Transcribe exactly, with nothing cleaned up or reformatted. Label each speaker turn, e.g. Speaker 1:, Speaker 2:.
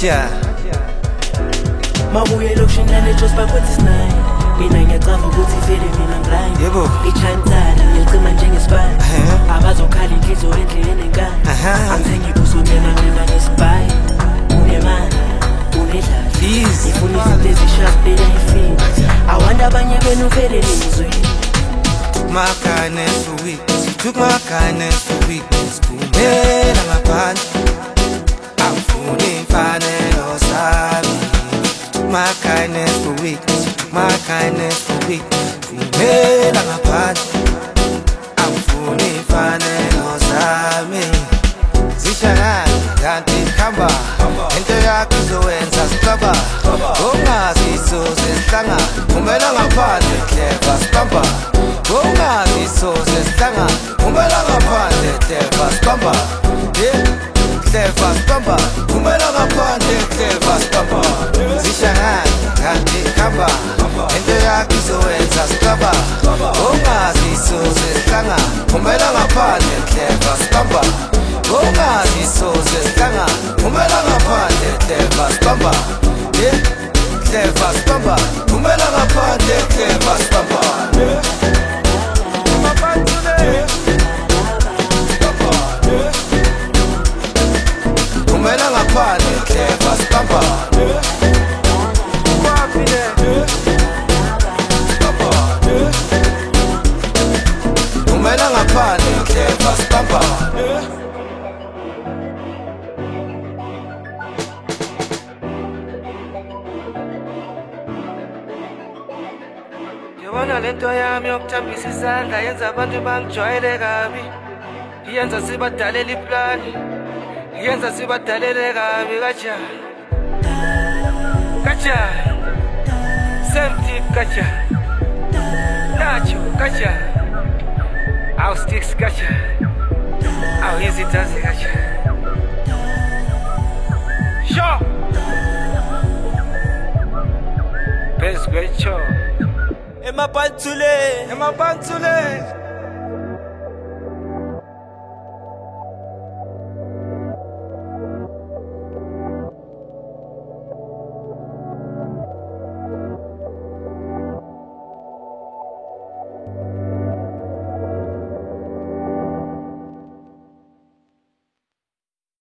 Speaker 1: Kaja
Speaker 2: Mabuye lokushinane just bakwethi sinai mina ngiyacava ukuthi vele mina ngilayo
Speaker 1: yebo
Speaker 2: ichansana ngicima njengesibani abazokhala inhliziyo endleleni enkani angithengi kusongena mina ngesibhayi unemali unedlala ifuna izinto ezishapela ifini awanda abanye benu vele nizwini
Speaker 1: my kindness for weakness took my kindness for weakness kumela ngaphandle awufuni imfanelo sami my kindness for weakness my kindness for weakness kumela ngaphandle awufuni imfanelo sami zishangana kanti khamba into yakho izowenza sicaba ungaziso sesihlangana kumela ngaphandle clever sibamba ungaziso sesihlangana kumela ngaphandle clever sibamba clever sibamba kumela ngaphandle clever sibamba zishangana kanti khamba into yakho izowenza sicaba ungaziso sesihlangana kumela ngaphandle clever sibamba ungaziso sesihlangana kumela ngaphandle clever sibamba clever sibamba kumela ngaphandle clever sibamba kumela ngaphandle clever sibamba kumela ngaphandle clever sibamba
Speaker 2: Yabona lento yami yokuthambisa isandla yenza abantu bangijwayele kabi yenza sibadalela iplani yenza sibadalele kabi kaja kaja same kaja nacho kaja our sticks kaja our easy does kaja sure best great show Emapantule, Emapantule.